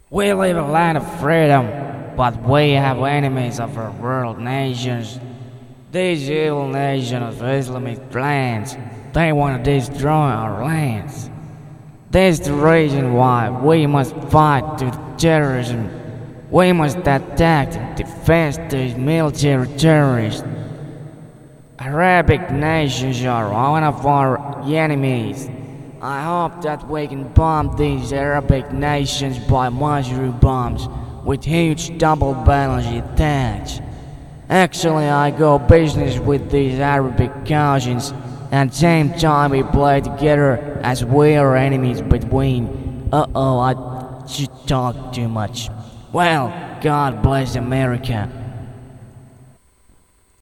We live in a land of freedom, but we have enemies of our world nations. These evil nations of Islamic lands, they want to destroy our lands. This is the reason why we must fight to terrorism. We must attack and defend these military terrorists. Arabic nations are one of our enemies. I hope that we can bomb these Arabic nations by mushroom bombs with huge double balance attached. Actually, I go business with these Arabic cousins, and same time we play together as we are enemies between. I should talk too much. Well, God bless America.